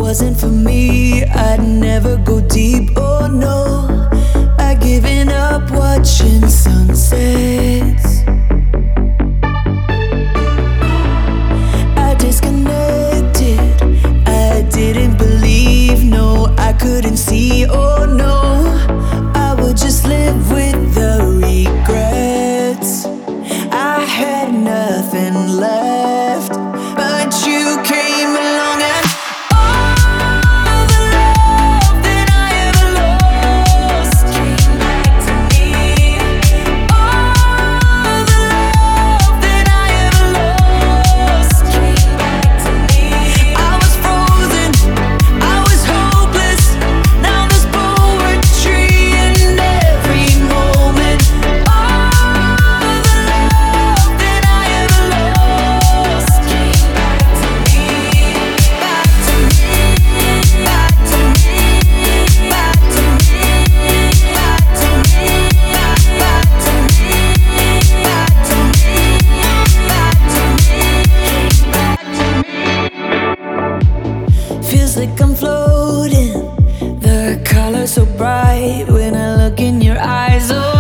wasn't for me, I'd never go deep, oh no. I'd given up watching sunsets. I disconnected, I didn't believe, no, I couldn't see, oh no. I would just live with the regrets. I had nothing left, but you came along and all the love that I ever lost came back to me. All the love that I ever lost came back to me. I was frozen, I was hopeless. Now there's poetry in every moment. All the love that I ever lost came back to me. Back to me, back to me, back to me, back to me, back to me, back to me, back to me. Feels like I'm floating, the colors so bright when I look in your eyes. Oh,